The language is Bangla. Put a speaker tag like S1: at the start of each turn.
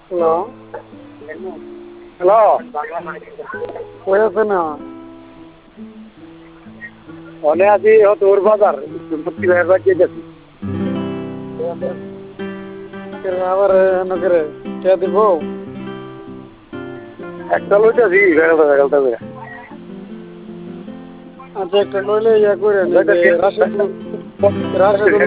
S1: হ্যালো
S2: হ্যালো
S1: কই আছে না
S2: অনে আছি তোর বাজার মুক্তি ভাইয়ের বাড়ি যেতেছি
S1: আবার এনে করে কে দিব
S2: একটা লইতেছি বেগালটা করে
S1: আচ্ছা একটা লইলে ইয়া করেন এই যে রাশেদুল